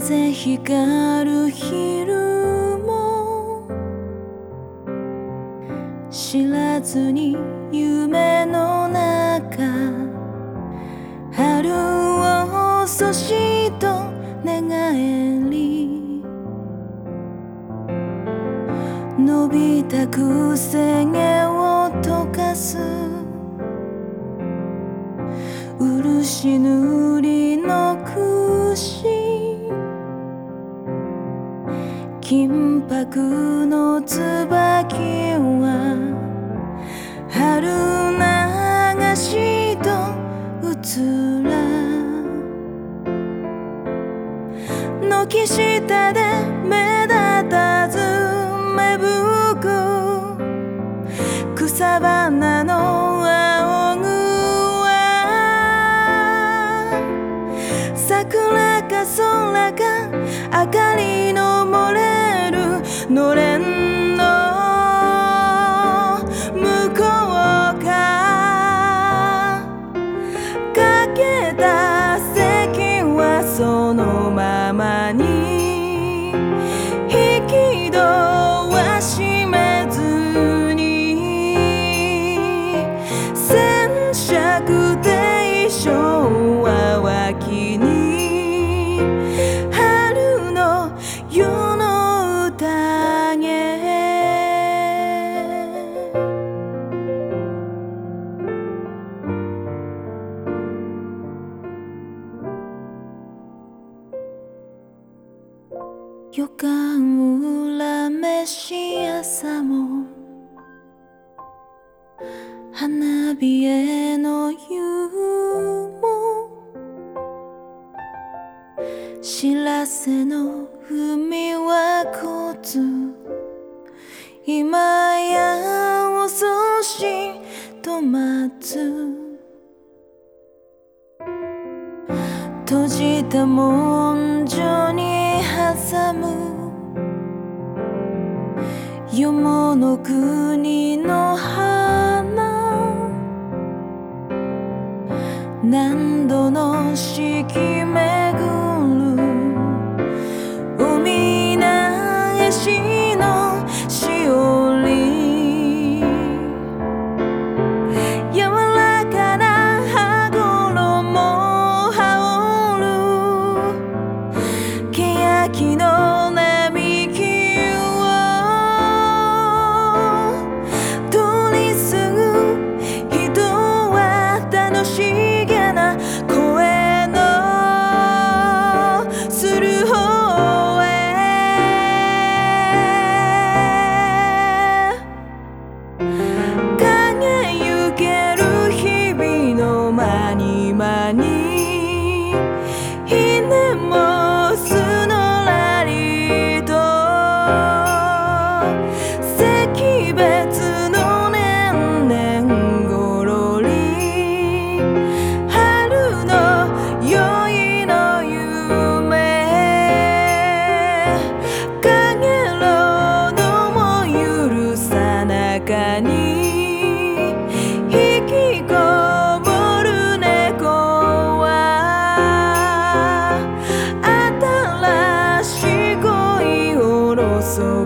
ぜ光る昼も知らずに夢の中春をそしと寝返り伸びたくせ毛を溶かす漆塗りの櫛金箔の椿は春流しとうつら軒下で目立たず芽吹く草花の仰ぐ桜か空か明かりの漏れるのれんの向こうかかけた席はそのままに引き戸は閉めずに戦車定称は脇に夜の宴予感裏飯朝も花火への湯も知らせの海は交通今や遅しと待つ閉じた文書に挟むよもの国の花何度の四季巡る海流しのしおり柔らかな羽衣羽織る欅の並木を通り過ぐ人は楽しげな声のする方影ゆける日々の間に間にひねもすのらりと惜別の年々ごろり春の宵の夢かげろうのも許さなかに引きこもる猫は新しい恋をろそ